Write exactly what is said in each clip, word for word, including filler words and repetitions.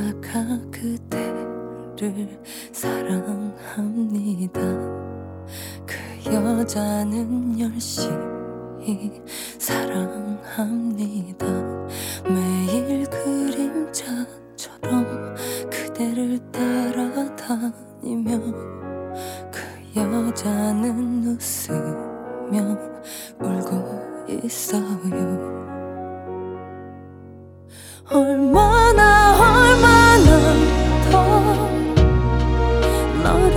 혼자가 그대를 사랑합니다. 그 여자는 열심히 사랑합니다. 매일 그림자처럼 그대를 따라다니며 그 여자는 웃으며 울고 있어요. 얼마나 얼마나 더 너를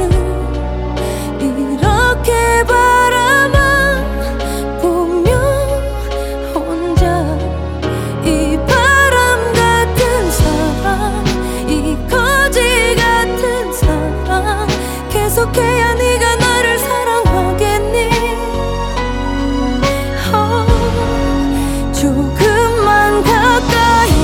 이렇게 바라만 보며 혼자 이 바람 같은 사랑, 이 거지 같은 사랑 계속해야 네가 나를 사랑하겠니? 어, 조금만 가까이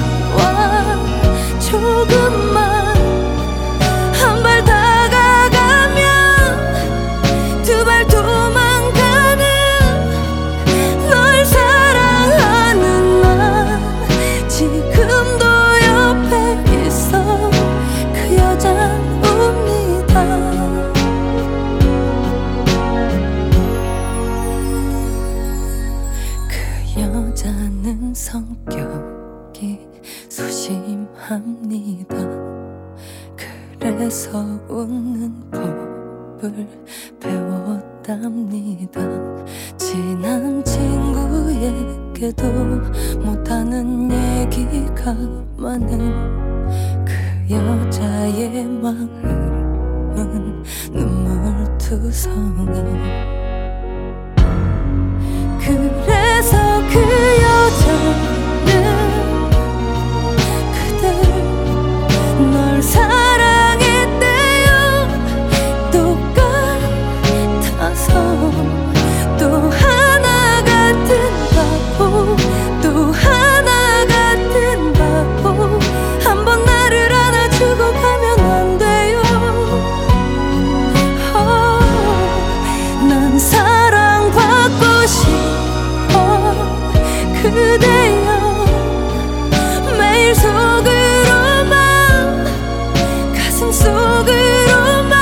조금만 한 발 다가가면 두 발 도망가는 널 사랑하는 난 지금도 옆에 있어. 그 여자는 웁니다. 그 여자는 성격이 소심합니다. 그래서 웃는 법을 배웠답니다. 친한 친구에게도 못하는 얘기가 많은 그 여자의 마음은 눈물투성이. 그래서 그 여자는 널 사랑했대요. 똑같아서 또 하나 같은 바보, 또 하나 같은 바보. 한번 나를 안아주고 가면 안 돼요. oh, 난 사랑받고 싶어 그대여. 매일 속으로만 속으로만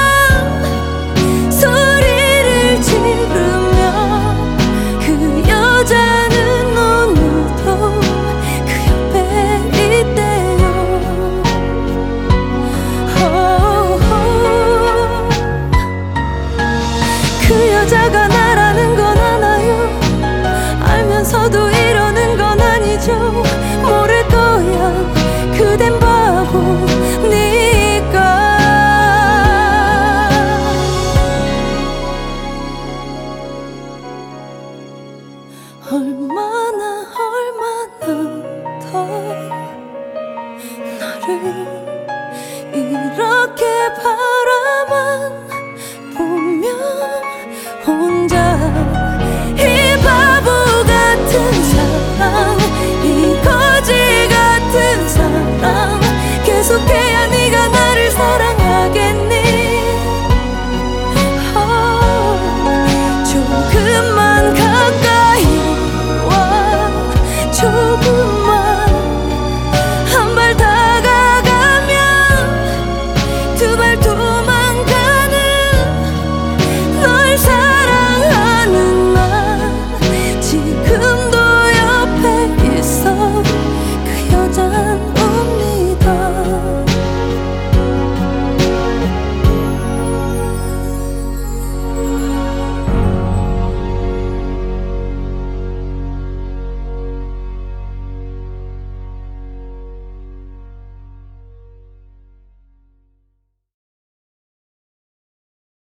소리를 지르며 그 여자는 오늘도 그 옆에 있대요. oh, 그 여자가 나라는 건 알아요. 알면서도 이러는 건 아니죠. 모를 거야 그댄 바보니까. 얼마나 얼마나 더 너를 이렇게 바라만 보며 혼자 이 바보 같은 사랑, 이 거지 같은 사랑 계속해